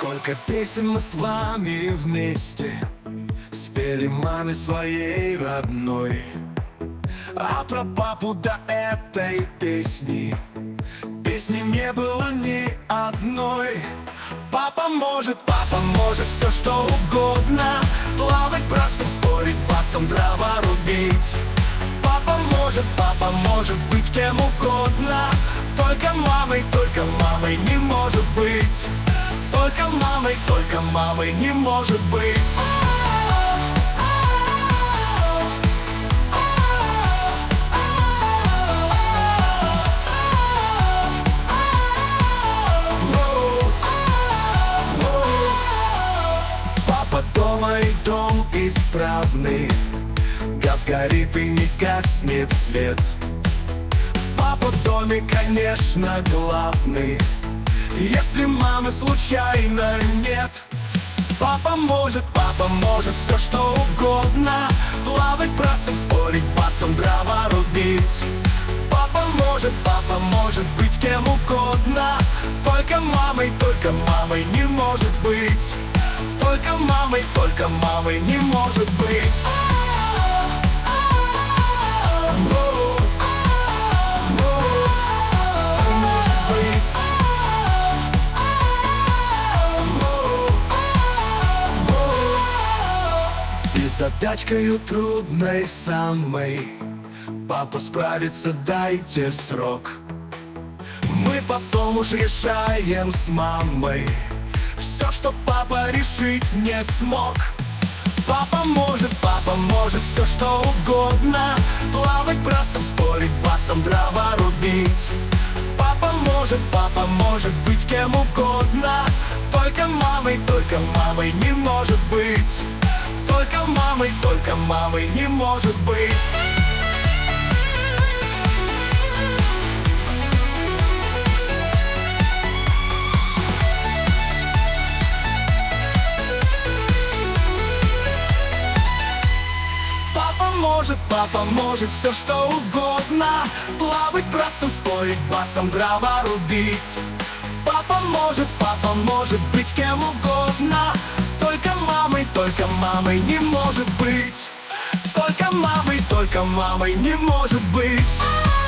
Сколько песен мы с вами вместе спели маме своей родной. А про папу до этой песни не было ни одной. Папа может все что угодно: плавать брасом, спорить басом, дрова рубить. Папа может быть кем угодно. Только мамой не может быть. Только мамой не может быть. Папа дома и дом исправный, газ горит и не гаснет свет. Папа в доме, конечно, главный, если мамы случайно нет. Папа может все что угодно: плавать брасом, спорить басом, дрова рубить. Папа может быть кем угодно. Только мамой не может быть. Только мамой не может быть. Задачкою трудной самой папа справится, дайте срок. Мы потом уж решаем с мамой все, что папа решить не смог. Папа может все что угодно: плавать брасом, спорить басом, дрова рубить. Папа может быть кем угодно. Только мамой не может быть. Только мамой не может быть. Папа может все что угодно: плавать брасом, спорить басом, дрова рубить. Папа может быть кем угодно. Только мамой не может быть. Только мамой не может быть.